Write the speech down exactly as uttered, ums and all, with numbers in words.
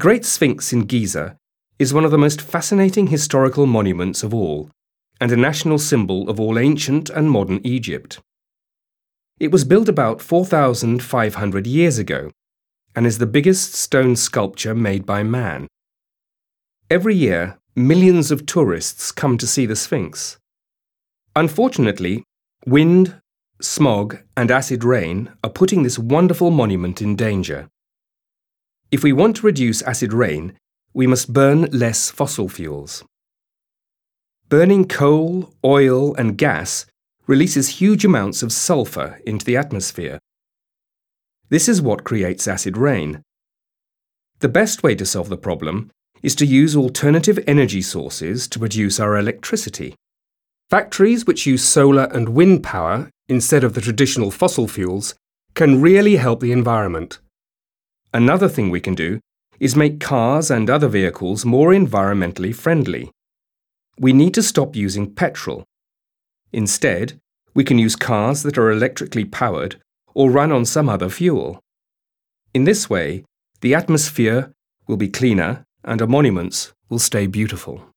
Great Sphinx in Giza is one of the most fascinating historical monuments of all, and a national symbol of all ancient and modern Egypt. It was built about four thousand five hundred years ago, and is the biggest stone sculpture made by man. Every year, millions of tourists come to see the Sphinx. Unfortunately, wind, smog, and acid rain are putting this wonderful monument in danger. If we want to reduce acid rain, we must burn less fossil fuels. Burning coal, oil, and gas releases huge amounts of sulfur into the atmosphere. This is what creates acid rain. The best way to solve the problem is to use alternative energy sources to produce our electricity. Factories which use solar and wind power instead of the traditional fossil fuels can really help the environment. Another thing we can do is make cars and other vehicles more environmentally friendly. We need to stop using petrol. Instead, we can use cars that are electrically powered or run on some other fuel. In this way, the atmosphere will be cleaner and our monuments will stay beautiful.